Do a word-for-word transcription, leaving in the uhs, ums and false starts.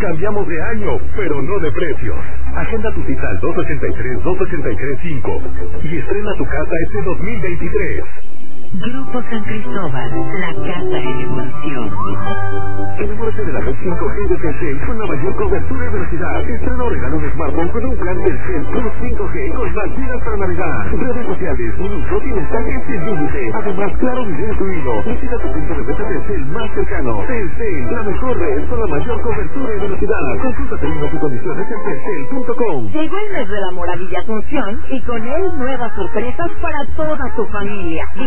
Cambiamos de año, pero no de precios. Agenda tu cita al dos ochenta y tres, dos ochenta y tres, cinco y estrena tu casa este dos mil veintitrés. Grupo San Cristóbal, la casa en evolución. Enamórate de la red cinco G de Telcel con la mayor cobertura y velocidad. Estrena o regala un smartphone con un plan Telcel Plus cinco G con más gigas para navegar. Redes sociales, minutos y mensajes sin límite. Además, claro video incluido. Visita tu punto de venta Telcel más cercano. Telcel, la mejor red con la mayor cobertura y velocidad. Consulta términos y condiciones en telcel punto com. Llegó el mes del amor a Villa Asunción y con él nuevas sorpresas para toda tu familia.